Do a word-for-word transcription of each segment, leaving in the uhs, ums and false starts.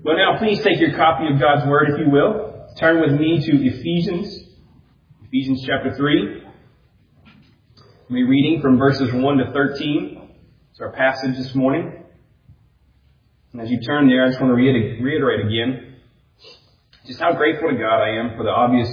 Well, now please take your copy of God's Word, if you will. Turn with me to Ephesians, Ephesians chapter three. We'll be reading from verses one to thirteen. It's our passage this morning. And as you turn there, I just want to reiterate again just how grateful to God I am for the obvious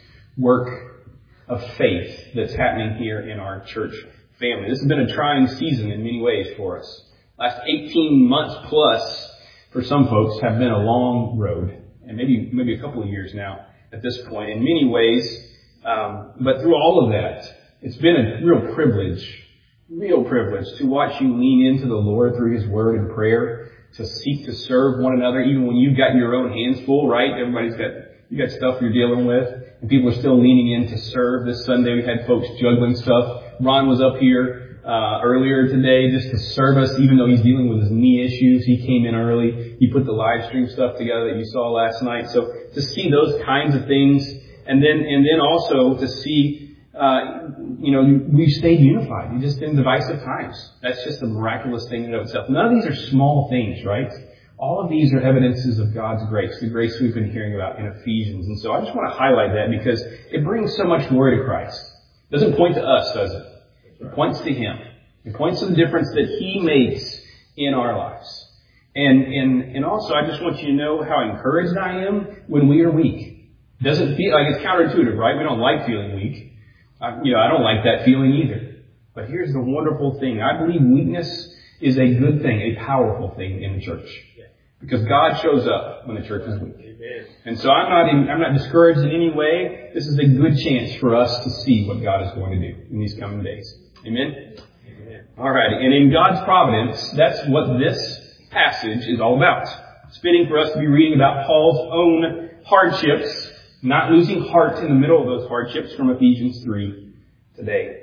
work of faith that's happening here in our church family. This has been a trying season in many ways for us. Last eighteen months plus for some folks have been a long road, and maybe maybe a couple of years now at this point in many ways. Um, but through all of that, it's been a real privilege, real privilege to watch you lean into the Lord through His Word and prayer, to seek to serve one another, even when you've got your own hands full, right? Everybody's got, you got stuff you're dealing with, and people are still leaning in to serve. This Sunday we had folks juggling stuff. Ron was up here Uh, earlier today just to serve us, even though he's dealing with his knee issues. He came in early. He put the live stream stuff together that you saw last night. So to see those kinds of things, and then and then also to see, uh, you know, we've stayed unified. You just in divisive times. That's just a miraculous thing in and of itself. None of these are small things, right? All of these are evidences of God's grace, the grace we've been hearing about in Ephesians. And so I just want to highlight that because it brings so much glory to Christ. It doesn't point to us, does it? It points to Him. It points to the difference that He makes in our lives. And, and, and also, I just want you to know how encouraged I am when we are weak. It doesn't feel like it's counterintuitive, right? We don't like feeling weak. I, you know, I don't like that feeling either. But here's the wonderful thing. I believe weakness is a good thing, a powerful thing in the church. Because God shows up when the church is weak. And so I'm not in, I'm not discouraged in any way. This is a good chance for us to see what God is going to do in these coming days. Amen? Amen. All right. And in God's providence, that's what this passage is all about. It's fitting for us to be reading about Paul's own hardships, not losing heart in the middle of those hardships from Ephesians three today.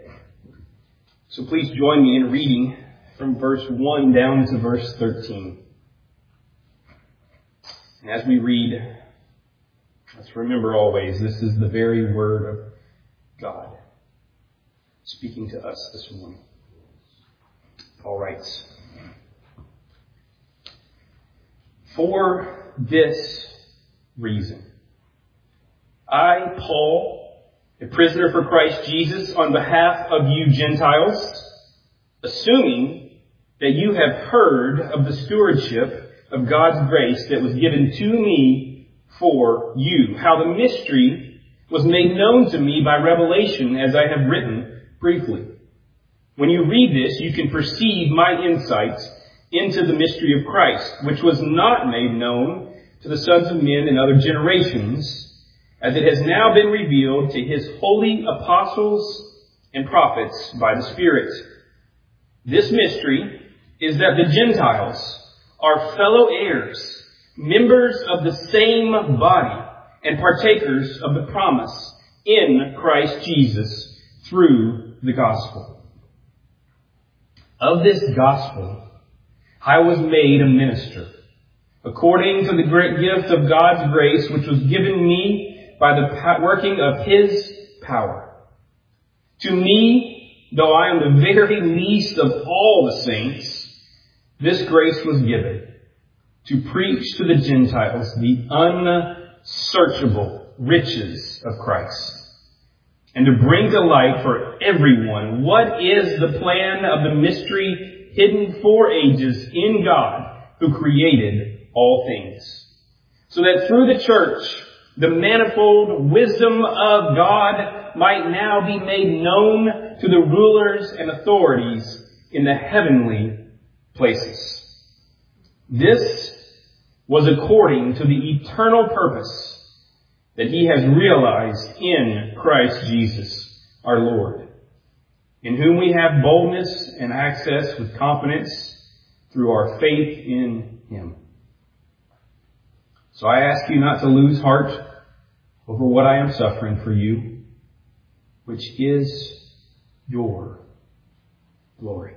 So please join me in reading from verse one down to verse thirteen. And as we read, let's remember always, this is the very word of God speaking to us this morning. Paul writes, "For this reason, I, Paul, a prisoner for Christ Jesus, on behalf of you Gentiles, assuming that you have heard of the stewardship of God's grace that was given to me for you, how the mystery was made known to me by revelation, as I have written briefly. When you read this, you can perceive my insights into the mystery of Christ, which was not made known to the sons of men in other generations, as it has now been revealed to His holy apostles and prophets by the Spirit. This mystery is that the Gentiles are fellow heirs, members of the same body, and partakers of the promise in Christ Jesus through the gospel. Of this gospel, I was made a minister, according to the great gift of God's grace, which was given me by the working of His power. To me, though I am the very least of all the saints, this grace was given to preach to the Gentiles the unsearchable riches of Christ, and to bring to light for everyone what is the plan of the mystery hidden for ages in God, who created all things, so that through the church the manifold wisdom of God might now be made known to the rulers and authorities in the heavenly places. This was according to the eternal purpose that He has realized in Christ Jesus our Lord, in whom we have boldness and access with confidence through our faith in Him. So I ask you not to lose heart over what I am suffering for you, which is your glory."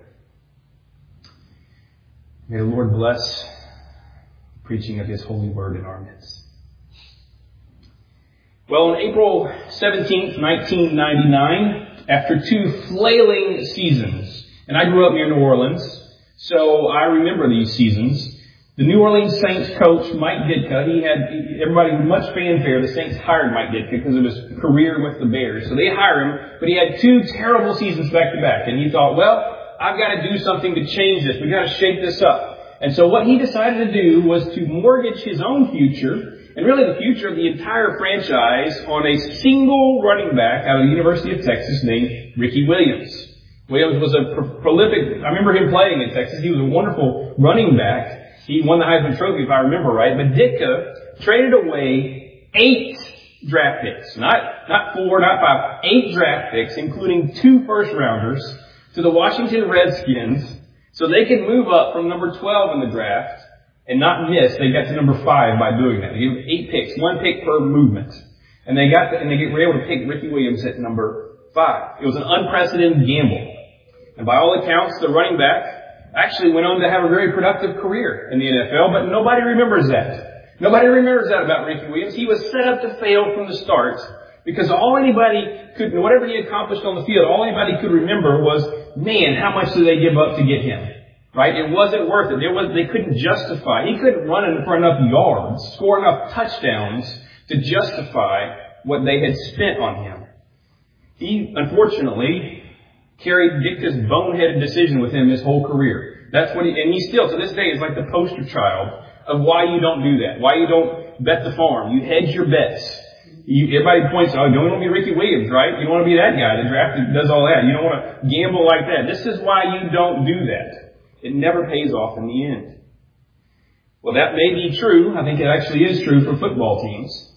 May the Lord bless the preaching of His holy word in our midst. Well, on April seventeenth, nineteen ninety-nine, after two flailing seasons, and I grew up near New Orleans, so I remember these seasons, The New Orleans Saints coach, Mike Ditka, he had, everybody with much fanfare, the Saints hired Mike Ditka because of his career with the Bears. So they hired him, but he had two terrible seasons back to back. And he thought, well, I've got to do something to change this. We've got to shake this up. And so what he decided to do was to mortgage his own future, and really the future of the entire franchise, on a single running back out of the University of Texas named Ricky Williams. Williams was a pro- prolific, I remember him playing in Texas. He was a wonderful running back. He won the Heisman Trophy, if I remember right. But Ditka traded away eight draft picks. Not, not four, not five. Eight draft picks, including two first rounders, to the Washington Redskins so they could move up from number twelve in the draft and not miss. They got to number five by doing that. They gave them eight picks, one pick per movement. And they got the, and they were able to pick Ricky Williams at number five. It was an unprecedented gamble. And by all accounts, the running back actually went on to have a very productive career in the N F L, but nobody remembers that. Nobody remembers that about Ricky Williams. He was set up to fail from the start because all anybody could, whatever he accomplished on the field, all anybody could remember was, man, how much did they give up to get him? Right? It wasn't worth it. There was, they couldn't justify. He couldn't run for enough yards, score enough touchdowns to justify what they had spent on him. He, unfortunately, carried Ditka's boneheaded decision with him his whole career. That's what he, and he still, to this day, is like the poster child of why you don't do that. Why you don't bet the farm. You hedge your bets. You, everybody points out, oh, you don't want to be Ricky Williams, right? You don't want to be that guy that drafted, does all that. You don't want to gamble like that. This is why you don't do that. It never pays off in the end. Well, that may be true. I think it actually is true for football teams.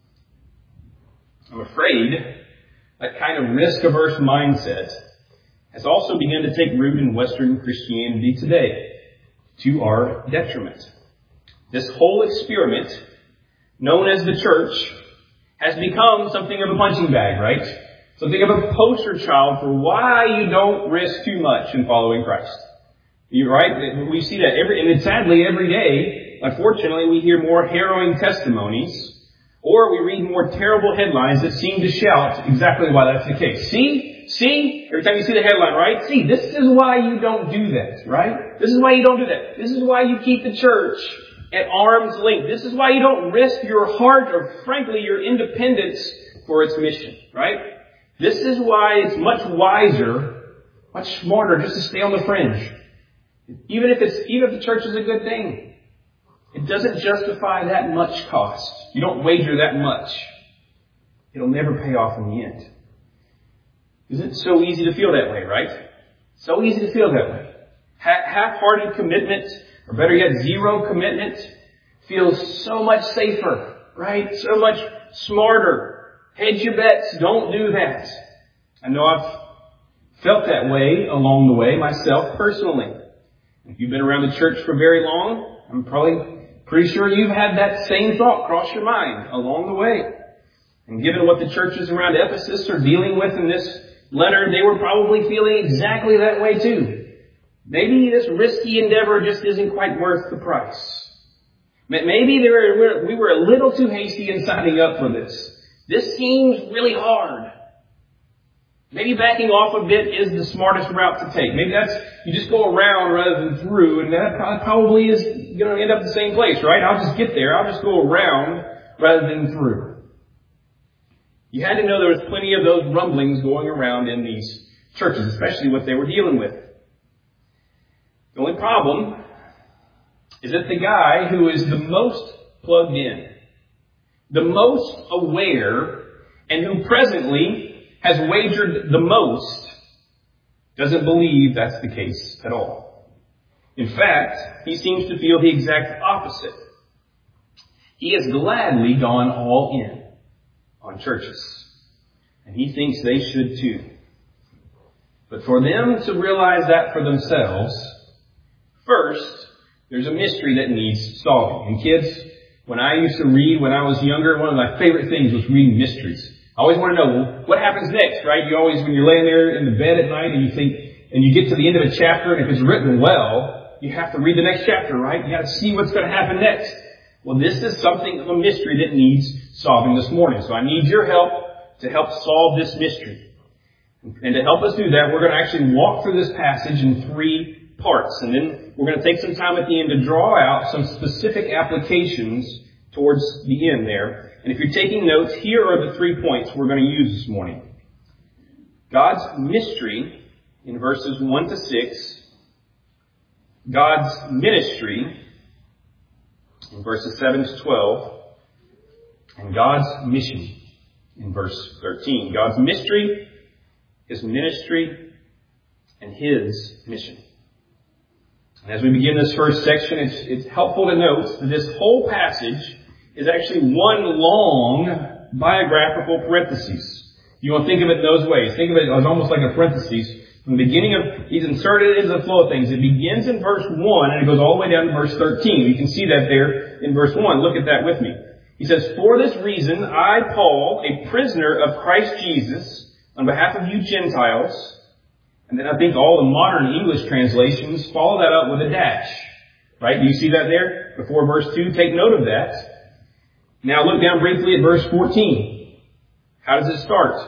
I'm afraid that kind of risk-averse mindset has also begun to take root in Western Christianity today, to our detriment. This whole experiment, known as the church, has become something of a punching bag, right? Something of a poster child for why you don't risk too much in following Christ. You're right? We see that every, and sadly every day, unfortunately, we hear more harrowing testimonies, or we read more terrible headlines that seem to shout exactly why that's the case. See? See? Every time you see the headline, right? See, this is why you don't do that, right? This is why you don't do that. This is why you keep the church at arm's length. This is why you don't risk your heart or, frankly, your independence for its mission, right? This is why it's much wiser, much smarter just to stay on the fringe. Even if it's, even if the church is a good thing, it doesn't justify that much cost. You don't wager that much. It'll never pay off in the end. Isn't it so easy to feel that way, right? So easy to feel that way. Half-hearted commitment, or better yet, zero commitment, feels so much safer, right? So much smarter. Hedge your bets. Don't do that. I know I've felt that way along the way myself personally. If you've been around the church for very long, I'm probably pretty sure you've had that same thought cross your mind along the way. And given what the churches around Ephesus are dealing with in this letter, they were probably feeling exactly that way too. Maybe this risky endeavor just isn't quite worth the price. Maybe they were, we were a little too hasty in signing up for this. This seems really hard. Maybe backing off a bit is the smartest route to take. Maybe that's, you just go around rather than through, and that probably is going to end up in the same place, right? I'll just get there. I'll just go around rather than through. You had to know there was plenty of those rumblings going around in these churches, especially what they were dealing with. The only problem is that the guy who is the most plugged in, the most aware, and who presently has wagered the most, doesn't believe that's the case at all. In fact, he seems to feel the exact opposite. He has gladly gone all in on churches. And he thinks they should too. But for them to realize that for themselves, first, there's a mystery that needs solving. And kids, when I used to read when I was younger, one of my favorite things was reading mysteries. I always want to know, well, what happens next, right? You always, when you're laying there in the bed at night and you think, and you get to the end of a chapter, and if it's written well, you have to read the next chapter, right? You got to see what's going to happen next. Well, this is something of a mystery that needs solving this morning. So I need your help to help solve this mystery. And to help us do that, we're going to actually walk through this passage in three parts. And then we're going to take some time at the end to draw out some specific applications towards the end there. And if you're taking notes, here are the three points we're going to use this morning. God's mystery in verses one to six. God's ministry in verses seven to twelve. And God's mission in verse thirteen. God's mystery, His ministry, and His mission. And as we begin this first section, it's, it's helpful to note that this whole passage is actually one long biographical parenthesis. You want to think of it in those ways. Think of it as almost like a parenthesis. From the beginning of, he's inserted into the flow of things. It begins in verse one and it goes all the way down to verse thirteen. You can see that there in verse one. Look at that with me. He says, "For this reason, I, Paul, a prisoner of Christ Jesus, on behalf of you Gentiles," and then I think all the modern English translations follow that up with a dash. Right? Do you see that there? Before verse two, take note of that. Now look down briefly at verse fourteen. How does it start?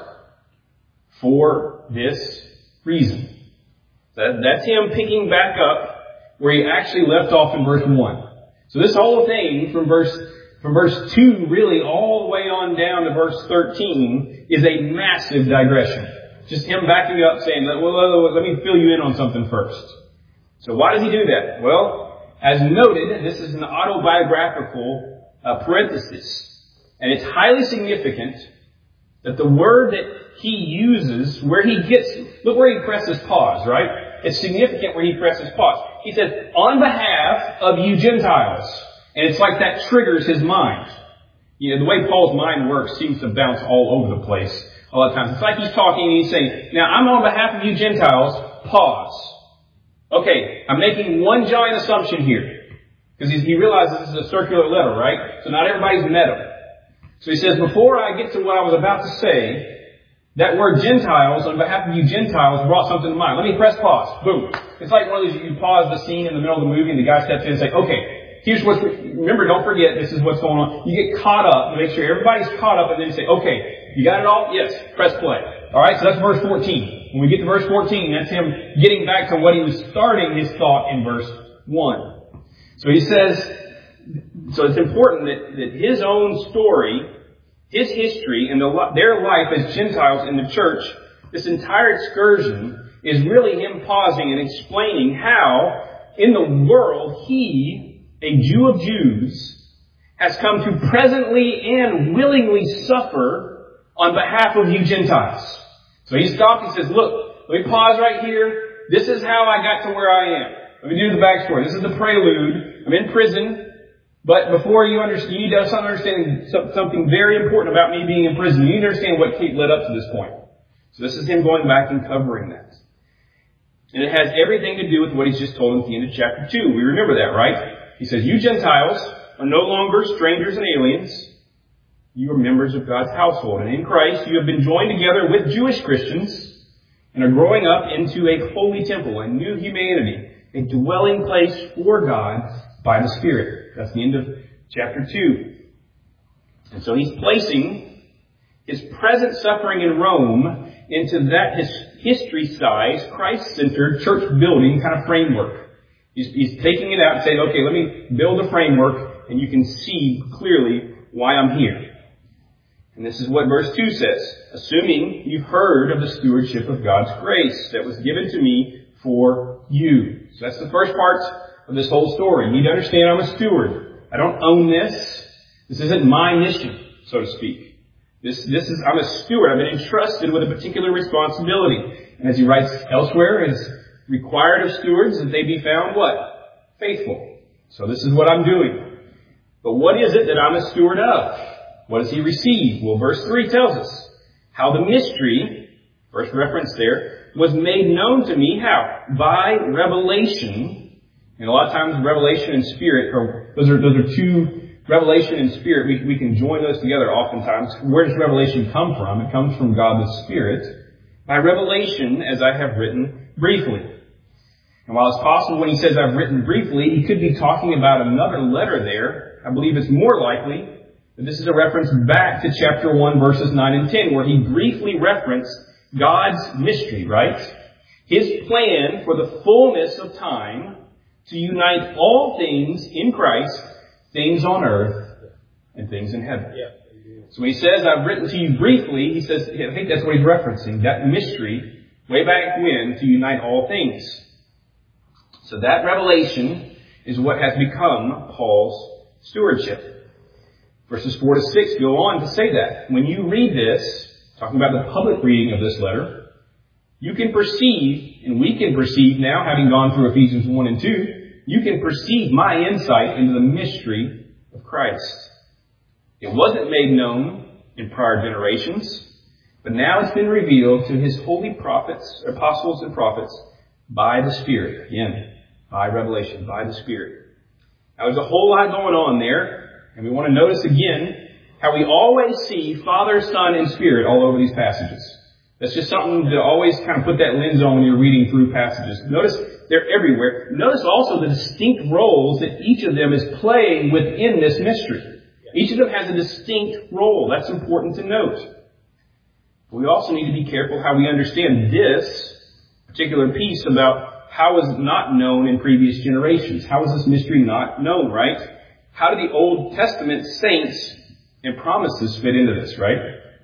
For this reason. That, that's him picking back up where he actually left off in verse one. So this whole thing from verse from verse two really all the way on down to verse thirteen is a massive digression. Just him backing up saying, well, let me fill you in on something first. So why does he do that? Well, as noted, this is an autobiographical uh, parenthesis. And it's highly significant that the word that he uses, where he gets, look where he presses pause, right? It's significant where he presses pause. He says, on behalf of you Gentiles. And it's like that triggers his mind. You know, the way Paul's mind works seems to bounce all over the place a lot of times. It's like he's talking and he's saying, now I'm on behalf of you Gentiles, pause. Okay, I'm making one giant assumption here. Because he realizes this is a circular letter, right? So not everybody's met him. So he says, before I get to what I was about to say, that word Gentiles, on behalf of you Gentiles, brought something to mind. Let me press pause. Boom. It's like one of those, you pause the scene in the middle of the movie and the guy steps in and says, okay, here's what's, remember, don't forget, this is what's going on. You get caught up to make sure everybody's caught up and then you say, okay, you got it all? Yes. Press play. Alright, so that's verse fourteen. When we get to verse fourteen, that's him getting back to what he was starting his thought in verse one. So he says, so it's important that, that his own story, his history, and the, their life as Gentiles in the church, this entire excursion is really him pausing and explaining how, in the world, he, a Jew of Jews, has come to presently and willingly suffer on behalf of you Gentiles. So he stopped and says, look, let me pause right here. This is how I got to where I am. Let me do the backstory. This is the prelude. I'm in prison. But before you understand, you need to understand something very important about me being in prison. You need to understand what led up to this point. So this is him going back and covering that. And it has everything to do with what he's just told at the end of chapter two. We remember that, right? He says, you Gentiles are no longer strangers and aliens. You are members of God's household. And in Christ, you have been joined together with Jewish Christians and are growing up into a holy temple, a new humanity, a dwelling place for God by the Spirit. That's the end of chapter two. And so he's placing his present suffering in Rome into that his history-sized, Christ-centered, church-building kind of framework. He's, he's taking it out and saying, okay, let me build a framework and you can see clearly why I'm here. And this is what verse two says. Assuming you've heard of the stewardship of God's grace that was given to me for you. So that's the first part of this whole story. You need to understand I'm a steward. I don't own this. This isn't my mission, so to speak. This, this is, I'm a steward. I've been entrusted with a particular responsibility. And as he writes elsewhere, it's required of stewards that they be found what? Faithful. So this is what I'm doing. But what is it that I'm a steward of? What does he receive? Well, verse three tells us how the mystery, first reference there, was made known to me. How? By revelation. And a lot of times revelation and spirit, are, those are those are two, revelation and spirit, we, we can join those together oftentimes. Where does revelation come from? It comes from God the Spirit. By revelation, as I have written briefly. And while it's possible when he says I've written briefly, he could be talking about another letter there. I believe it's more likely that this is a reference back to chapter one, verses nine and ten, where he briefly referenced God's mystery, right? His plan for the fullness of time to unite all things in Christ, things on earth and things in heaven. Yeah. So when he says, I've written to you briefly, he says, I think that's what he's referencing, that mystery way back when to unite all things. So that revelation is what has become Paul's stewardship. Verses four to six go on to say that. When you read this, talking about the public reading of this letter, you can perceive, and we can perceive now, having gone through Ephesians one and two, you can perceive my insight into the mystery of Christ. It wasn't made known in prior generations, but now it's been revealed to his holy prophets, apostles and prophets, by the Spirit. Again, by revelation, by the Spirit. Now there's a whole lot going on there, and we want to notice again how we always see Father, Son, and Spirit all over these passages. That's just something to always kind of put that lens on when you're reading through passages. Notice they're everywhere. Notice also the distinct roles that each of them is playing within this mystery. Each of them has a distinct role. That's important to note. We also need to be careful how we understand this particular piece about how is it not known in previous generations. How is this mystery not known, right? How do the Old Testament saints and promises fit into this, right?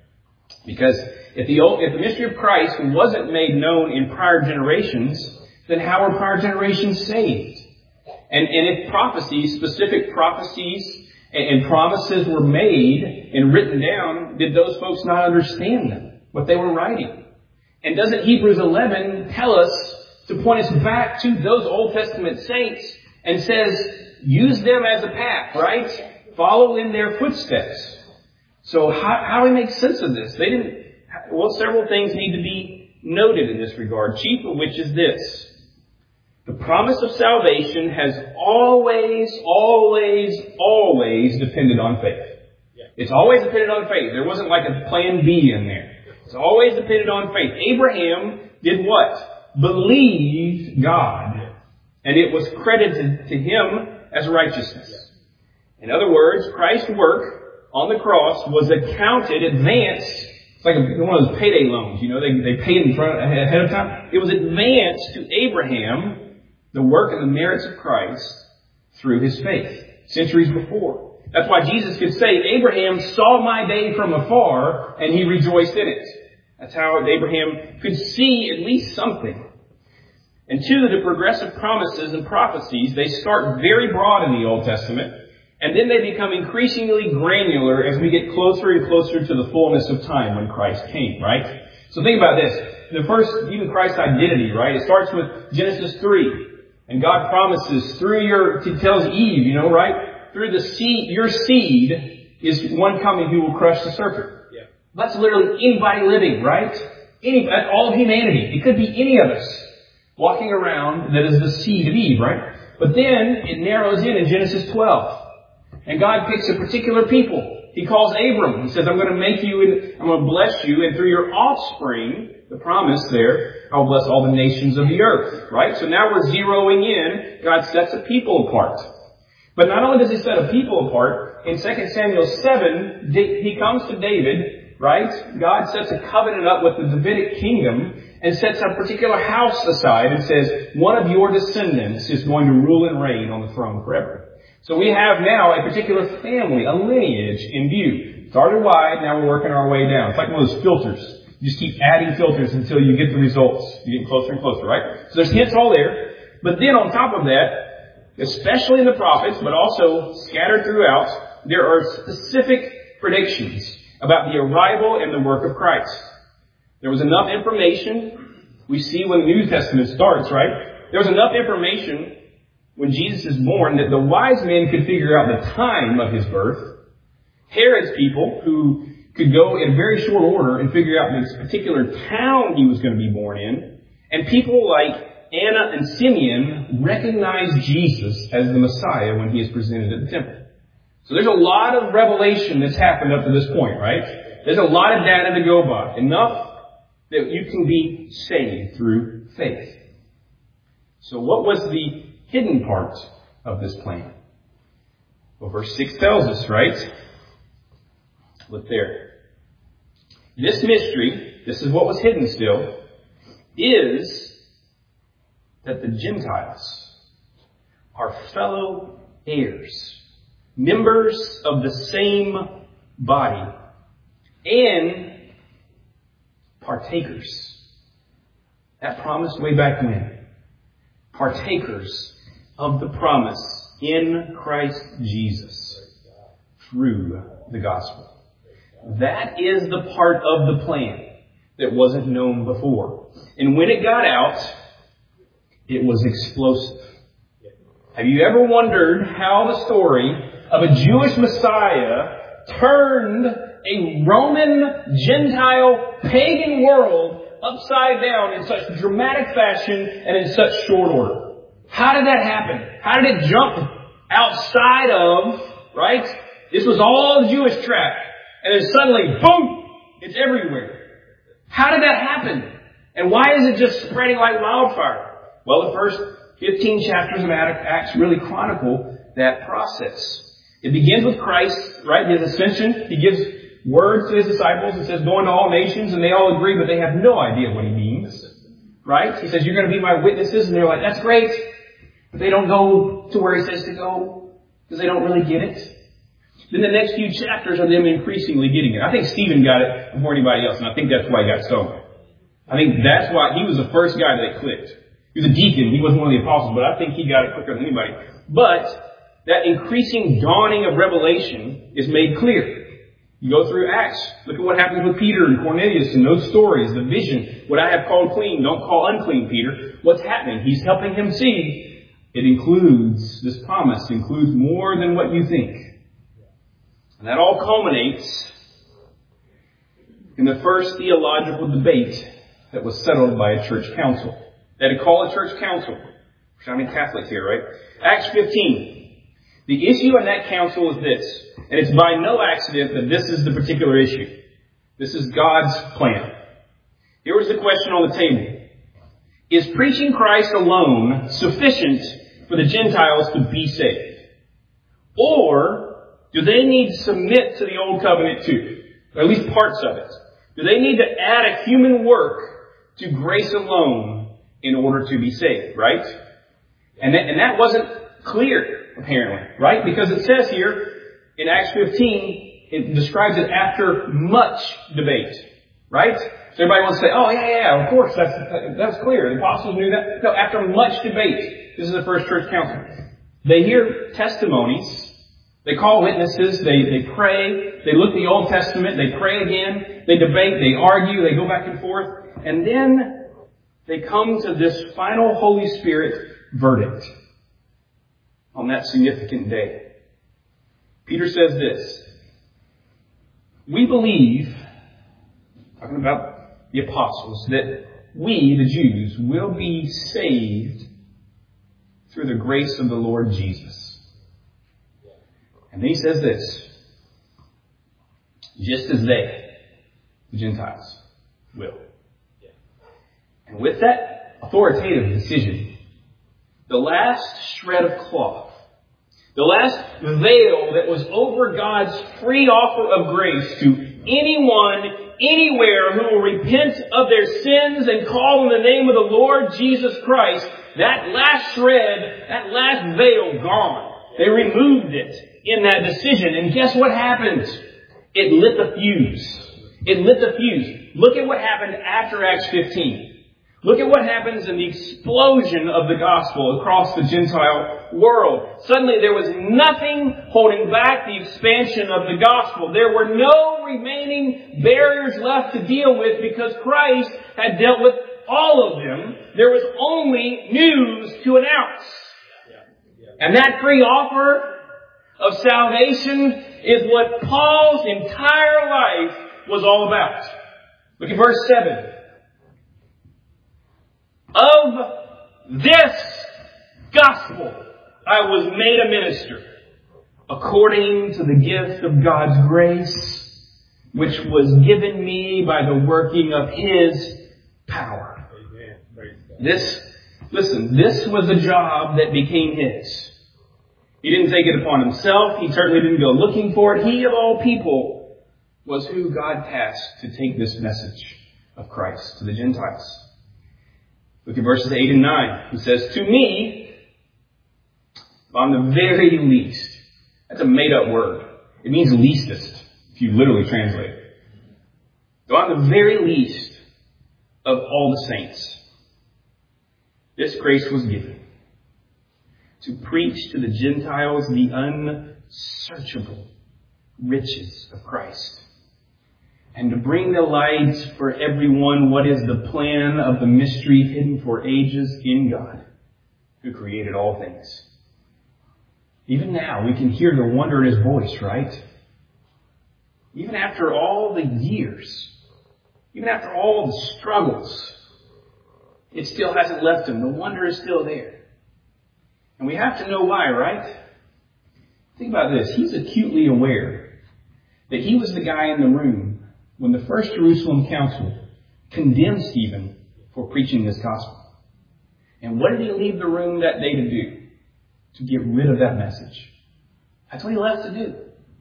Because if the old, if the mystery of Christ wasn't made known in prior generations, then how are prior generations saved? And, and if prophecies, specific prophecies and, and promises were made and written down, did those folks not understand them, what they were writing? And doesn't Hebrews eleven tell us to point us back to those Old Testament saints and says, use them as a path, right? Follow in their footsteps. So how, how do we make sense of this? They didn't, well, several things need to be noted in this regard, chief of which is this. The promise of salvation has always, always, always depended on faith. Yeah. It's always depended on faith. There wasn't like a plan B in there. It's always depended on faith. Abraham did what? Believed God. And it was credited to him as righteousness. Yeah. In other words, Christ's work on the cross was accounted, advanced. It's like one of those payday loans, you know, they, they pay in front ahead of time. It was advanced to Abraham, the work and the merits of Christ, through his faith, centuries before. That's why Jesus could say, Abraham saw my day from afar, and he rejoiced in it. That's how Abraham could see at least something. And two, the progressive promises and prophecies, they start very broad in the Old Testament, and then they become increasingly granular as we get closer and closer to the fullness of time when Christ came, right? So think about this. The first, even Christ's identity, right? It starts with Genesis three. And God promises through your, he tells Eve, you know, right? Through the seed, your seed is one coming who will crush the serpent. Yeah. That's literally anybody living, right? Any, all of humanity. It could be any of us walking around that is the seed of Eve, right? But then it narrows in in Genesis twelve. And God picks a particular people. He calls Abram. He says, I'm going to make you, and I'm going to bless you, and through your offspring, the promise there, I'll bless all the nations of the earth. Right? So now we're zeroing in. God sets a people apart. But not only does he set a people apart, in Second Samuel seven, he comes to David, right? God sets a covenant up with the Davidic kingdom and sets a particular house aside and says, one of your descendants is going to rule and reign on the throne forever. So we have now a particular family, a lineage in view. Started wide, now we're working our way down. It's like one of those filters. You just keep adding filters until you get the results. You get closer and closer, right? So there's hints all there. But then on top of that, especially in the prophets, but also scattered throughout, there are specific predictions about the arrival and the work of Christ. There was enough information. We see when the New Testament starts, right? There was enough information when Jesus is born that the wise men could figure out the time of his birth. Herod's people, who could go in very short order and figure out this particular town he was going to be born in. And people like Anna and Simeon recognized Jesus as the Messiah when he is presented at the temple. So there's a lot of revelation that's happened up to this point, right? There's a lot of data to go by. Enough that you can be saved through faith. So what was the hidden part of this plan? Well, verse six tells us, right? Look there. This mystery, this is what was hidden still, is that the Gentiles are fellow heirs, members of the same body, and partakers. That promise way back when. Partakers of the promise in Christ Jesus through the gospel. That is the part of the plan that wasn't known before. And when it got out, it was explosive. Have you ever wondered how the story of a Jewish Messiah turned a Roman, Gentile, pagan world upside down in such dramatic fashion and in such short order? How did that happen? How did it jump outside of, right? This was all Jewish track. And then suddenly, boom, it's everywhere. How did that happen? And why is it just spreading like wildfire? Well, the first fifteen chapters of Acts really chronicle that process. It begins with Christ, right? His ascension. He gives words to his disciples. It says, go into all nations, and they all agree, but they have no idea what he means. Right? He says, you're going to be my witnesses, and they're like, that's great. But they don't go to where he says to go, because they don't really get it. Then the next few chapters are them increasingly getting it. I think Stephen got it before anybody else, and I think that's why he got stoned. I think that's why he was the first guy that clicked. He was a deacon. He wasn't one of the apostles, but I think he got it quicker than anybody. But that increasing dawning of revelation is made clear. You go through Acts. Look at what happens with Peter and Cornelius and those stories, the vision. What I have called clean, don't call unclean, Peter. What's happening? He's helping him see. It includes, this promise includes more than what you think. And that all culminates in the first theological debate that was settled by a church council. They had to call a church council. We're sounding Catholics here, right? Acts fifteen. The issue in that council is this, and it's by no accident that this is the particular issue. This is God's plan. Here was the question on the table. Is preaching Christ alone sufficient for the Gentiles to be saved? Or do they need to submit to the Old Covenant too? Or at least parts of it. Do they need to add a human work to grace alone in order to be saved, right? And that, and that wasn't clear, apparently, right? Because it says here in Acts fifteen, it describes it after much debate, right? So everybody wants to say, oh, yeah, yeah, of course, that's, that's clear. The apostles knew that. No, after much debate, this is the first church council. They hear testimonies. They call witnesses. They, they pray. They look at the Old Testament. They pray again. They debate. They argue. They go back and forth. And then they come to this final Holy Spirit verdict on that significant day. Peter says this. We believe, talking about the apostles, that we, the Jews, will be saved through the grace of the Lord Jesus. And then he says this, just as they, the Gentiles, will. And with that authoritative decision, the last shred of cloth, the last veil that was over God's free offer of grace to anyone, anywhere who will repent of their sins and call on the name of the Lord Jesus Christ, that last shred, that last veil gone. They removed it in that decision. And guess what happened? It lit the fuse. It lit the fuse. Look at what happened after Acts fifteen. Look at what happens in the explosion of the gospel across the Gentile world. Suddenly there was nothing holding back the expansion of the gospel. There were no remaining barriers left to deal with because Christ had dealt with all of them. There was only news to announce. And that free offer of salvation is what Paul's entire life was all about. Look at verse seven. Of this gospel I was made a minister, according to the gift of God's grace, which was given me by the working of His power. This, listen, this was a job that became His. He didn't take it upon Himself. He certainly didn't go looking for it. He, of all people, was who God tasked to take this message of Christ to the Gentiles. Look at verses eight and nine. He says, to me, On the very least. That's a made-up word. It means leastest, if you literally translate it. So on the very least of all the saints, this grace was given to preach to the Gentiles the unsearchable riches of Christ, and to bring to light for everyone what is the plan of the mystery hidden for ages in God, who created all things. Even now, we can hear the wonder in His voice, right? Even after all the years, even after all the struggles, it still hasn't left Him. The wonder is still there. And we have to know why, right? Think about this. He's acutely aware that he was the guy in the room when the First Jerusalem Council condemned Stephen for preaching this gospel. And what did he leave the room that day to do? To get rid of that message. That's what he left to do.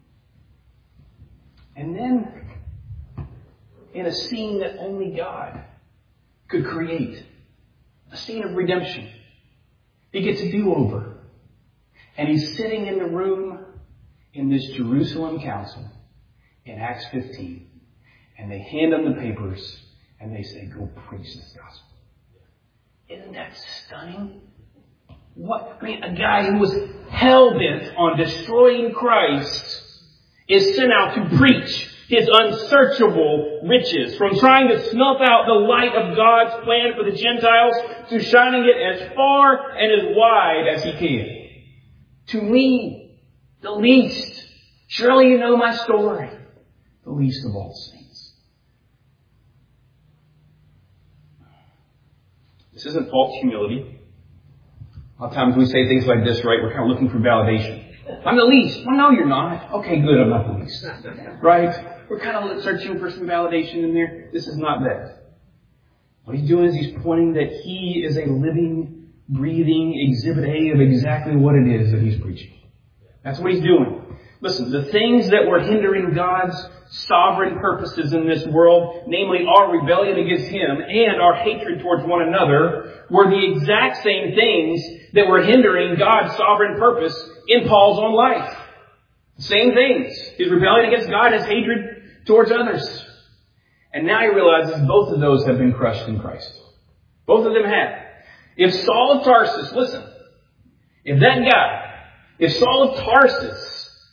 And then, in a scene that only God could create, a scene of redemption, he gets a do-over. And he's sitting in the room in this Jerusalem council in Acts fifteen. And they hand him the papers and they say, go preach this gospel. Isn't that stunning? What? I mean, a guy who was hell-bent on destroying Christ is sent out to preach His unsearchable riches, from trying to snuff out the light of God's plan for the Gentiles to shining it as far and as wide as He can. To me, the least, surely you know my story, the least of all saints. This isn't false humility. A lot of times we say things like this, right? We're kind of looking for validation. I'm the least. Well, no, you're not. Okay, good. I'm not the least. Right? We're kind of searching for some validation in there. This is not that. What he's doing is he's pointing that he is a living, breathing exhibit A of exactly what it is that he's preaching. That's what he's doing. Listen, the things that were hindering God's sovereign purposes in this world, namely our rebellion against Him and our hatred towards one another, were the exact same things that were hindering God's sovereign purpose in Paul's own life. Same things. His rebellion against God, his hatred towards others. And now he realizes both of those have been crushed in Christ. Both of them have. If Saul of Tarsus, listen, if that guy, if Saul of Tarsus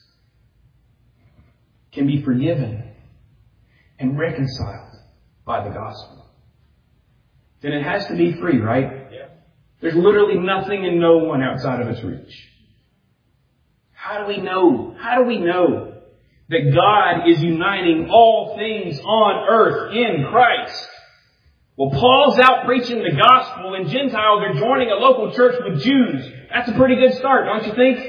can be forgiven and reconciled by the gospel, then it has to be free, right? Yeah. There's literally nothing and no one outside of its reach. How do we know? How do we know that God is uniting all things on earth in Christ? Well, Paul's out preaching the gospel and Gentiles are joining a local church with Jews. That's a pretty good start, don't you think?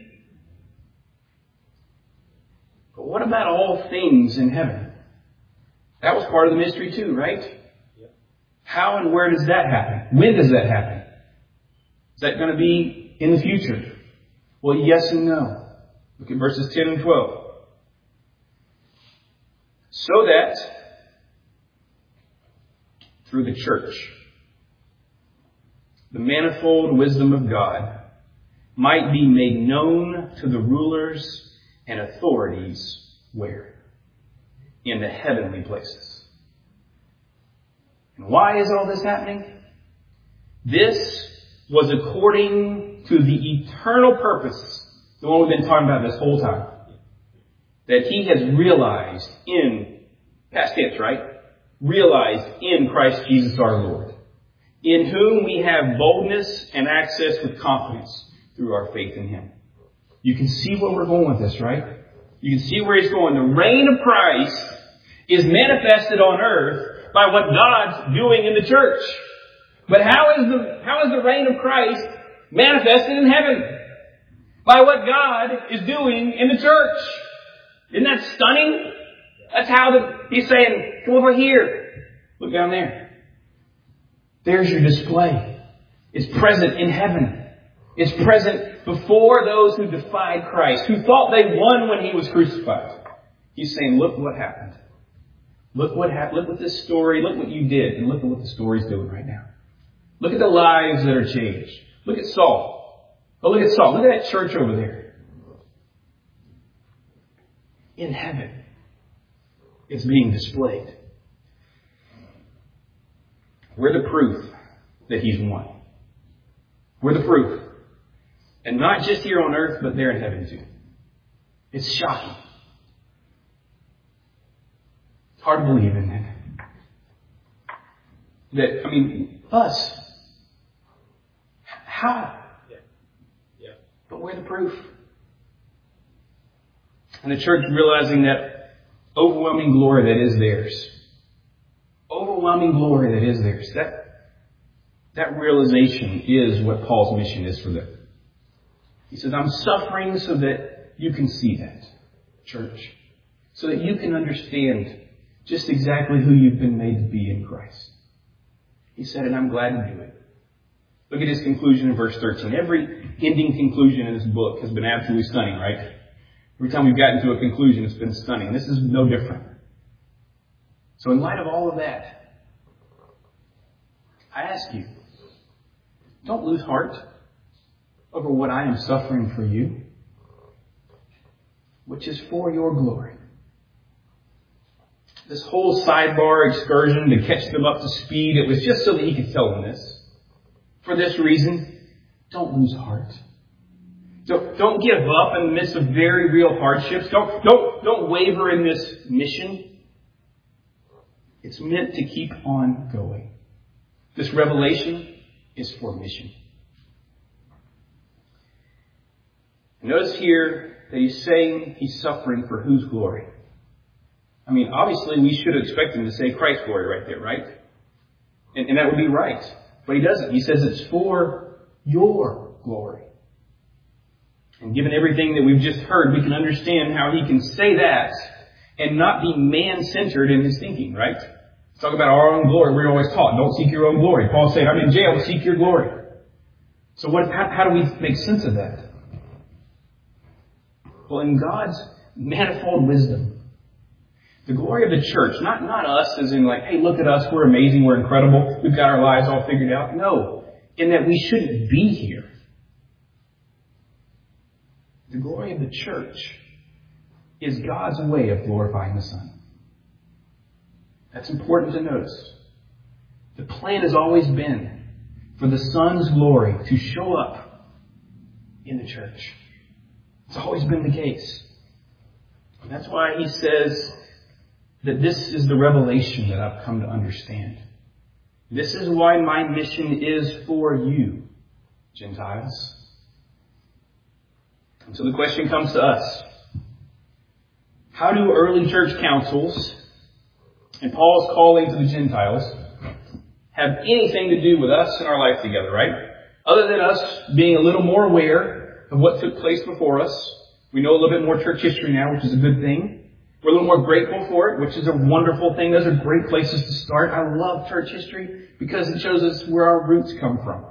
But what about all things in heaven? That was part of the mystery too, right? How and where does that happen? When does that happen? Is that going to be in the future? Well, yes and no. Look at verses ten and twelve. So that through the church, the manifold wisdom of God might be made known to the rulers and authorities where? In the heavenly places. And why is all this happening? This was according to the eternal purpose, the one we've been talking about this whole time, that He has realized in, past tense, right? Realized in Christ Jesus our Lord, in whom we have boldness and access with confidence through our faith in Him. You can see where we're going with this, right? You can see where He's going. The reign of Christ is manifested on earth by what God's doing in the church. But how is the, how is the reign of Christ manifested in heaven? By what God is doing in the church. Isn't that stunning? That's how the, He's saying, come over here. Look down there. There's your display. It's present in heaven. It's present before those who defied Christ, who thought they won when He was crucified. He's saying, look what happened. Look what happened. Look what this story, look what you did, and look at what the story's doing right now. Look at the lives that are changed. Look at Saul. But look at Saul. Look at that church over there. In heaven, it's being displayed. We're the proof that he's won. We're the proof. And not just here on earth, but there in heaven too. It's shocking. It's hard to believe, isn't it? That, I mean, us. How? Yeah. Yeah. But we're the proof. And the church realizing that overwhelming glory that is theirs. Overwhelming glory that is theirs. That, that realization is what Paul's mission is for them. He says, I'm suffering so that you can see that, church. So that you can understand just exactly who you've been made to be in Christ. He said, and I'm glad to do it. Look at his conclusion in verse thirteen. Every ending conclusion in this book has been absolutely stunning, right? Every time we've gotten to a conclusion, it's been stunning. This is no different. So in light of all of that, I ask you, don't lose heart over what I am suffering for you, which is for your glory. This whole sidebar excursion to catch them up to speed, it was just so that he could tell them this. For this reason, don't lose heart. Don't, don't give up in the midst of very real hardships. Don't, don't, don't waver in this mission. It's meant to keep on going. This revelation is for mission. Notice here that he's saying he's suffering for whose glory? I mean, obviously we should expect him to say Christ's glory right there, right? And, and that would be right. But he doesn't. He says it's for your glory. And given everything that we've just heard, we can understand how he can say that and not be man-centered in his thinking, right? Let's talk about our own glory. We're always taught, don't seek your own glory. Paul said, I'm in jail, seek your glory. So what? How, how do we make sense of that? Well, in God's manifold wisdom, the glory of the church, not, not us as in like, hey, look at us, we're amazing, we're incredible, we've got our lives all figured out. No, in that we shouldn't be here. The glory of the church is God's way of glorifying the Son. That's important to notice. The plan has always been for the Son's glory to show up in the church. It's always been the case. And that's why he says that this is the revelation that I've come to understand. This is why my mission is for you, Gentiles. And so the question comes to us. How do early church councils and Paul's calling to the Gentiles have anything to do with us and our life together, right? Other than us being a little more aware of what took place before us. We know a little bit more church history now, which is a good thing. We're a little more grateful for it, which is a wonderful thing. Those are great places to start. I love church history because it shows us where our roots come from.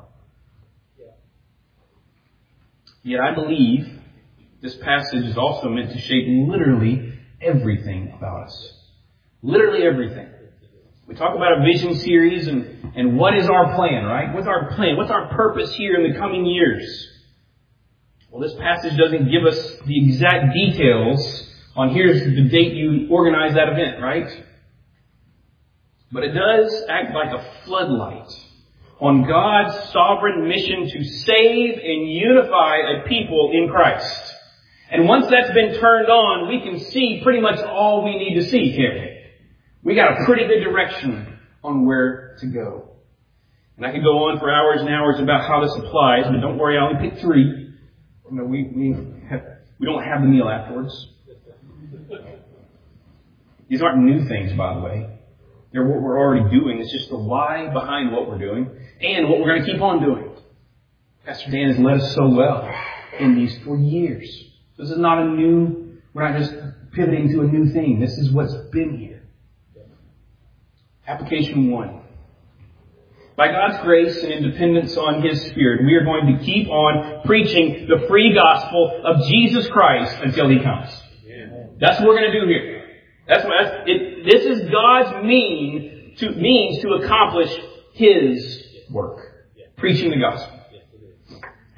Yet I believe this passage is also meant to shape literally everything about us. Literally everything. We talk about a vision series and, and what is our plan, right? What's our plan? What's our purpose here in the coming years? Well, this passage doesn't give us the exact details on here's the date you organize that event, right? But it does act like a floodlight on God's sovereign mission to save and unify a people in Christ. And once that's been turned on, we can see pretty much all we need to see, can't we? We got a pretty good direction on where to go. And I could go on for hours and hours about how this applies, but don't worry, I only picked three. You know, we, we, have, we don't have the meal afterwards. These aren't new things, by the way. They're what we're already doing. It's just the why behind what we're doing and what we're going to keep on doing. Pastor Dan has led us so well in these for years. This is not a new, we're not just pivoting to a new thing. This is what's been here. Application one. By God's grace and in dependence on His Spirit, we are going to keep on preaching the free gospel of Jesus Christ until He comes. That's what we're going to do here. That's what that's, it, this is God's mean to, means to accomplish His work. Preaching the gospel.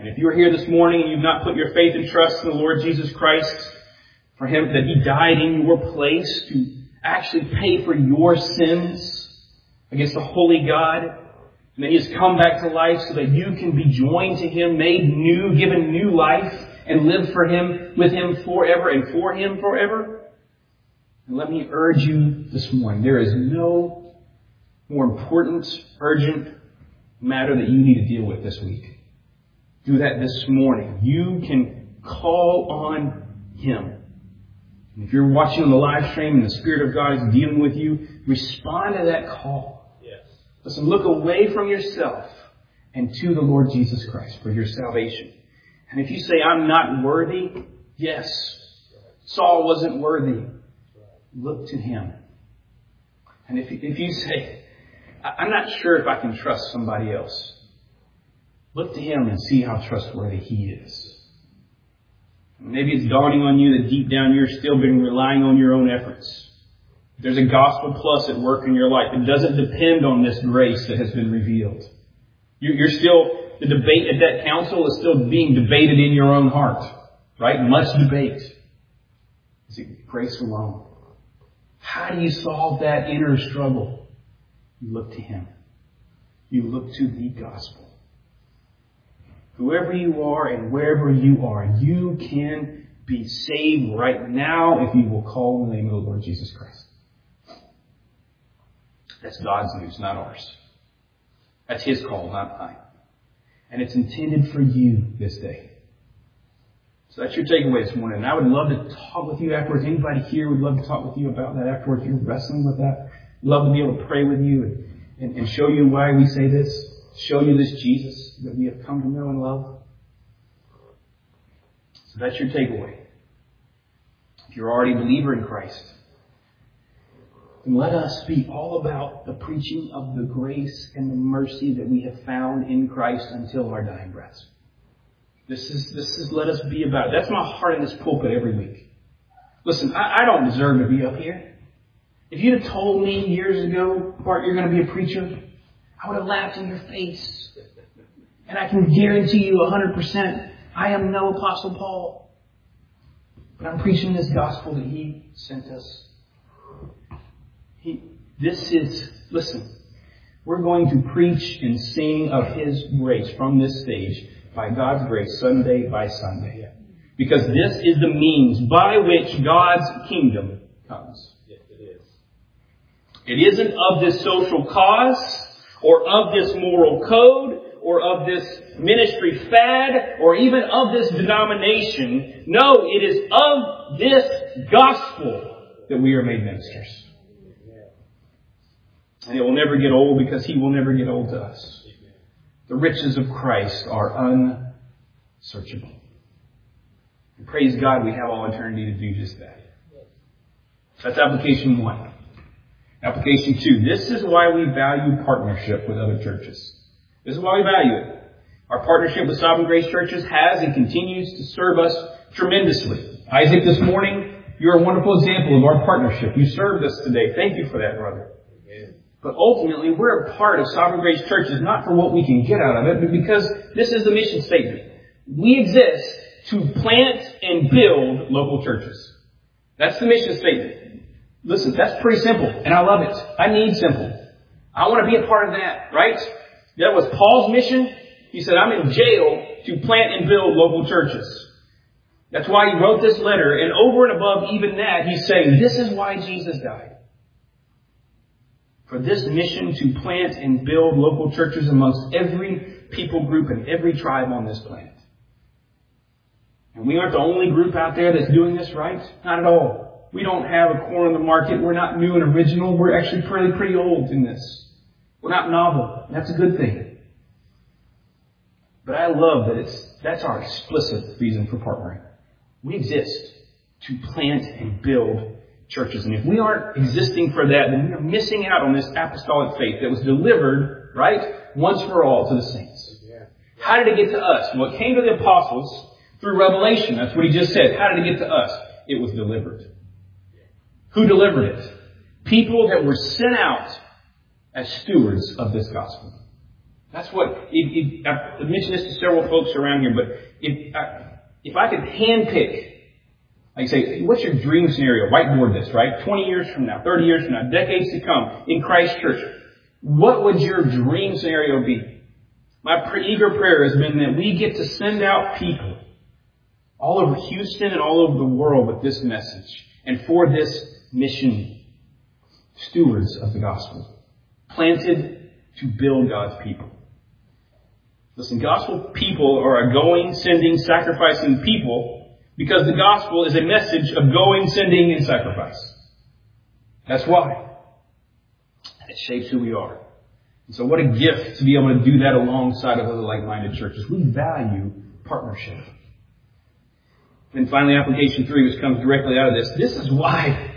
And if you're here this morning and you've not put your faith and trust in the Lord Jesus Christ, for Him, that He died in your place to actually pay for your sins against the holy God, and that He has come back to life so that you can be joined to Him, made new, given new life, and live for Him, with Him forever and for Him forever. And let me urge you this morning, there is no more important, urgent matter that you need to deal with this week. Do that this morning. You can call on Him. And if you're watching on the live stream and the Spirit of God is dealing with you, respond to that call. Yes. Listen, look away from yourself and to the Lord Jesus Christ for your salvation. And if you say, I'm not worthy, yes, Saul wasn't worthy. Look to Him. And if, if you say, I'm not sure if I can trust somebody else, look to Him and see how trustworthy He is. Maybe it's dawning on you that deep down you're still been relying on your own efforts. There's a gospel plus at work in your life. It doesn't depend on this grace that has been revealed. You're still, the debate at that council is still being debated in your own heart. Right? Much debate. Is it grace alone? How do you solve that inner struggle? You look to Him. You look to the gospel. Whoever you are and wherever you are, you can be saved right now if you will call on the name of the Lord Jesus Christ. That's God's news, not ours. That's His call, not mine. And it's intended for you this day. So that's your takeaway this morning. And I would love to talk with you afterwards. Anybody here would love to talk with you about that afterwards. If you're wrestling with that, love to be able to pray with you and, and, and show you why we say this. Show you this Jesus that we have come to know and love. So that's your takeaway. If you're already a believer in Christ, then let us be all about the preaching of the grace and the mercy that we have found in Christ until our dying breaths. This is, this is, let us be about it. That's my heart in this pulpit every week. Listen, I, I don't deserve to be up here. If you'd have told me years ago, Bart, you're going to be a preacher, I would have laughed in your face. And I can guarantee you one hundred percent, I am no Apostle Paul. But I'm preaching this gospel that He sent us. He, this is, listen, we're going to preach and sing of His grace from this stage by God's grace, Sunday by Sunday. Because this is the means by which God's kingdom comes. Yes, it is. It isn't of this social cause, or of this moral code, or of this ministry fad, or even of this denomination. No, it is of this gospel that we are made ministers. And it will never get old because He will never get old to us. The riches of Christ are unsearchable. And praise God, we have all eternity to do just that. That's application one. Application two. This is why we value partnership with other churches. This is why we value it. Our partnership with Sovereign Grace Churches has and continues to serve us tremendously. Isaac, this morning, you're a wonderful example of our partnership. You served us today. Thank you for that, brother. Amen. But ultimately, we're a part of Sovereign Grace Churches not for what we can get out of it, but because this is the mission statement. We exist to plant and build local churches. That's the mission statement. Listen, that's pretty simple, and I love it. I need simple. I want to be a part of that, right? That was Paul's mission. He said, I'm in jail to plant and build local churches. That's why he wrote this letter, and over and above even that, he's saying, this is why Jesus died. For this mission to plant and build local churches amongst every people group and every tribe on this planet. And we aren't the only group out there that's doing this, right? Not at all. We don't have a corner in the market. We're not new and original. We're actually pretty, pretty old in this. We're not novel. And that's a good thing. But I love that it's, that's our explicit reason for partnering. We exist to plant and build churches. And if we aren't existing for that, then we are missing out on this apostolic faith that was delivered, right, once for all to the saints. How did it get to us? Well, it came to the apostles through revelation. That's what he just said. How did it get to us? It was delivered. Who delivered it? People that were sent out as stewards of this gospel. That's what, if, if, I've mentioned this to several folks around here, but if I, if I could handpick, like say, what's your dream scenario? Whiteboard this, right? twenty years from now, thirty years from now, decades to come in Christ Church. What would your dream scenario be? My eager prayer has been that we get to send out people all over Houston and all over the world with this message and for this mission. Stewards of the gospel. Planted to build God's people. Listen, gospel people are a going, sending, sacrificing people because the gospel is a message of going, sending, and sacrifice. That's why. It shapes who we are. And so what a gift to be able to do that alongside of other like-minded churches. We value partnership. And finally, application three, which comes directly out of this. This is why.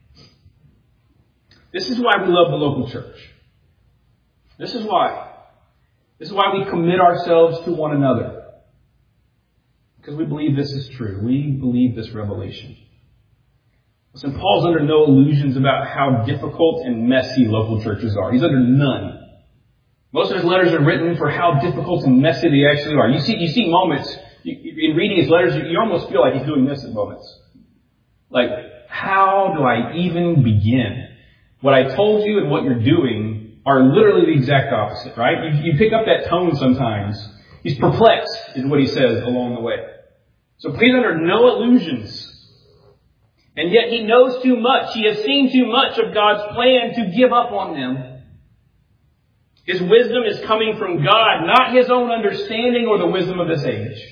This is why we love the local church. This is why. This is why we commit ourselves to one another. Because we believe this is true. We believe this revelation. Listen, Paul's under no illusions about how difficult and messy local churches are. He's under none. Most of his letters are written for how difficult and messy they actually are. You see, you see moments, you, in reading his letters, you, you almost feel like he's doing this at moments. Like, how do I even begin? What I told you and what you're doing are literally the exact opposite, right? You, you pick up that tone sometimes. He's perplexed, is what he says along the way. So please under no illusions. And yet he knows too much. He has seen too much of God's plan to give up on them. His wisdom is coming from God, not his own understanding or the wisdom of this age.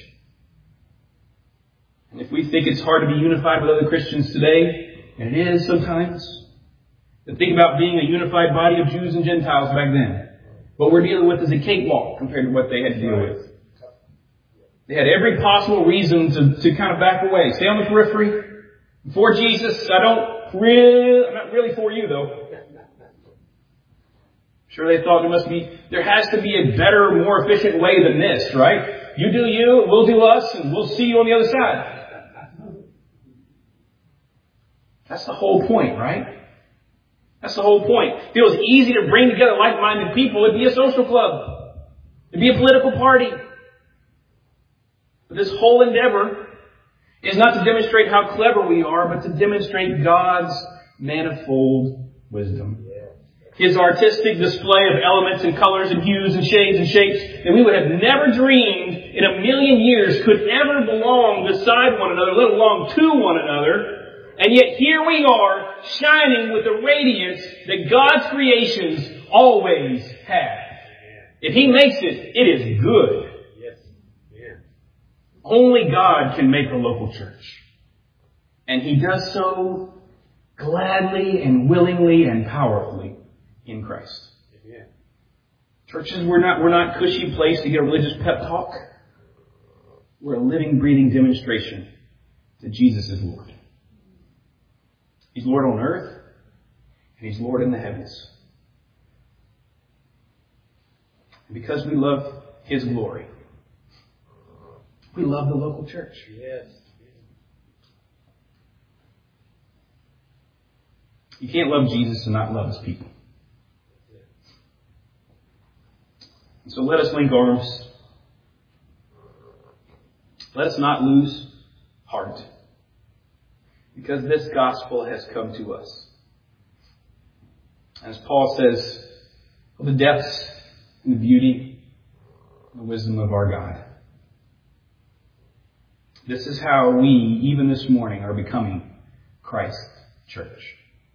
And if we think it's hard to be unified with other Christians today, and it is sometimes, then think about being a unified body of Jews and Gentiles back then. What we're dealing with is a cakewalk compared to what they had to deal with. They had every possible reason to, to kind of back away. Stay on the periphery. For Jesus, I don't really, I'm not really for you though. Sure, they thought there must be, there has to be a better, more efficient way than this, right? You do you, we'll do us, and we'll see you on the other side. That's the whole point, right? That's the whole point. It feels easy to bring together like-minded people. It'd be a social club. It'd be a political party. But this whole endeavor is not to demonstrate how clever we are, but to demonstrate God's manifold wisdom. His artistic display of elements and colors and hues and shades and shapes that we would have never dreamed in a million years could ever belong beside one another, let alone to one another. And yet here we are, shining with the radiance that God's creations always have. If He makes it, it is good. Only God can make a local church. And He does so gladly and willingly and powerfully in Christ. Amen. Churches, we're not, we're not a cushy place to get a religious pep talk. We're a living, breathing demonstration that Jesus is Lord. He's Lord on earth, and He's Lord in the heavens. And because we love His glory, we love the local church. Yes. You can't love Jesus and not love His people. And so let us link arms. Let us not lose heart. Because this gospel has come to us. As Paul says, of the depths and the beauty and the wisdom of our God. This is how we, even this morning, are becoming Christ's church.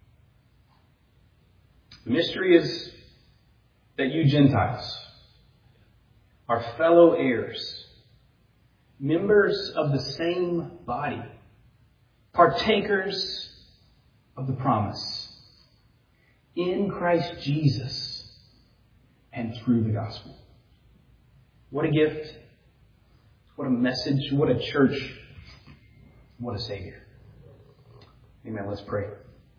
The mystery is that you Gentiles are fellow heirs, members of the same body, partakers of the promise in Christ Jesus and through the gospel. What a gift. What a message. What a church. What a Savior. Amen. Let's pray.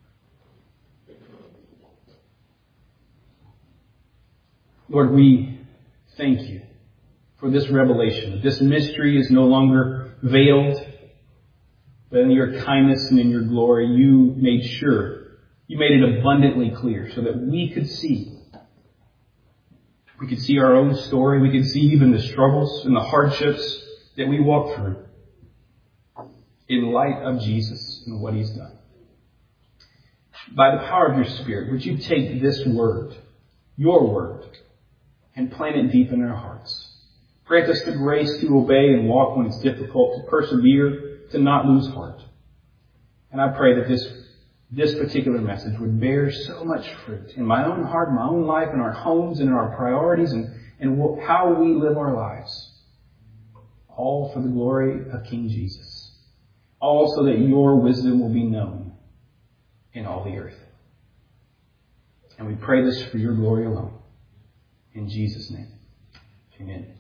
Lord, we thank you for this revelation. This mystery is no longer veiled, but in your kindness and in your glory, you made sure, you made it abundantly clear so that we could see We could see our own story. We could see even the struggles and the hardships that we walk through in light of Jesus and what He's done. By the power of your Spirit, would you take this word, your word, and plant it deep in our hearts? Grant us the grace to obey and walk when it's difficult, to persevere, to not lose heart. And I pray that this, this particular message would bear so much fruit in my own heart, my own life, in our homes, and in our priorities, and, and how we live our lives. All for the glory of King Jesus. All so that your wisdom will be known in all the earth. And we pray this for your glory alone. In Jesus' name, amen.